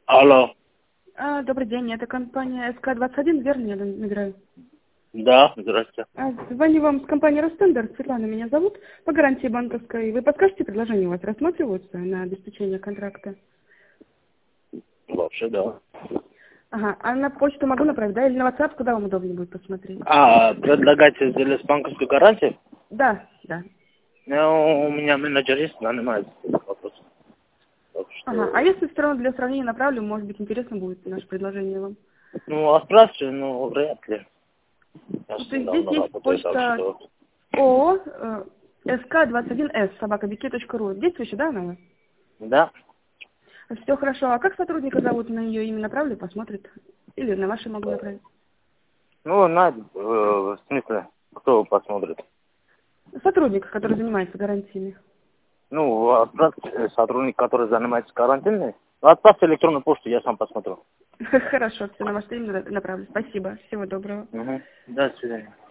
Алло. Добрый день, это компания СК-21, верно, я набираю? Да, здрасте. Звоню вам с компании Ростендер, Светлана меня зовут, по гарантии банковской. Вы подскажете, предложения у вас рассматриваются на обеспечение контракта? Вообще, да. Ага, а на почту могу направить, да, или на WhatsApp, куда вам удобнее будет посмотреть? Предлагаете сделать банковскую гарантию? Да, да. Ну, у меня менеджерист занимается этим вопросом. Так Ага, а что, если все равно для сравнения направлю, может быть, интересно будет наше предложение вам? ну, отправьте, ну, вряд ли. Я То с есть ним здесь давно есть работаю, так почта что... ООО СК-21С, собакабикет.ру. Действующая, да, она? Да. Все хорошо. А как сотрудника зовут? На ее имя направлю, посмотрит. Или на ваше могу направить. Ну, в смысле, кто посмотрит? Сотрудник, который занимается гарантиями. Ну, отправьте сотрудник, который занимается карантиной. Отправьте электронную почту, я сам посмотрю. Хорошо, все на ваше имя направлю. Спасибо. Всего доброго. Угу. До свидания.